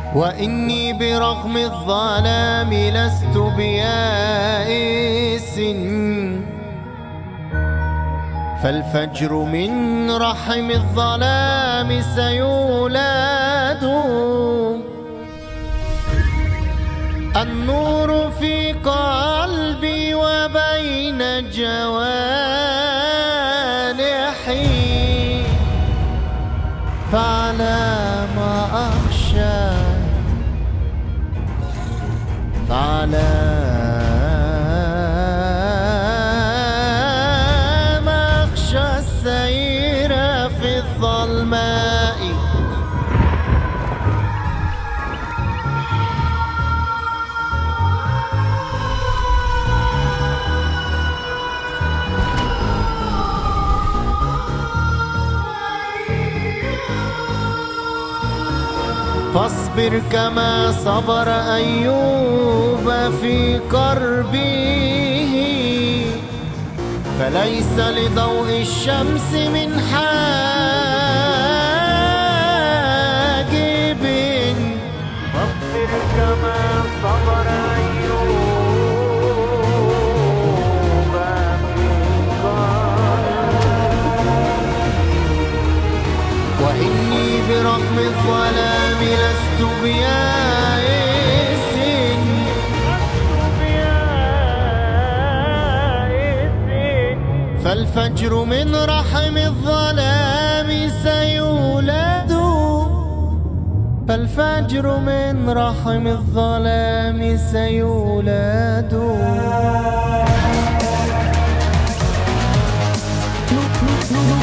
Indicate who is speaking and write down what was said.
Speaker 1: وإني برغم الظلام لست بيائس، فالفجر من رحم الظلام سيولد. النور في قلبي وبين جوانحي، فعلى ما أخشى، فعلى ما أخشى السير في الظلماء. فاصبر كما صبر أيوب في كربه، فليس لضوء الشمس من حاجب. فاصبر كما صبر أيوب في كربه، وإني برغم الظلام لست بيائس، فالفجر من رحم الظلام سيولد، فالفجر من رحم الظلام سيولد.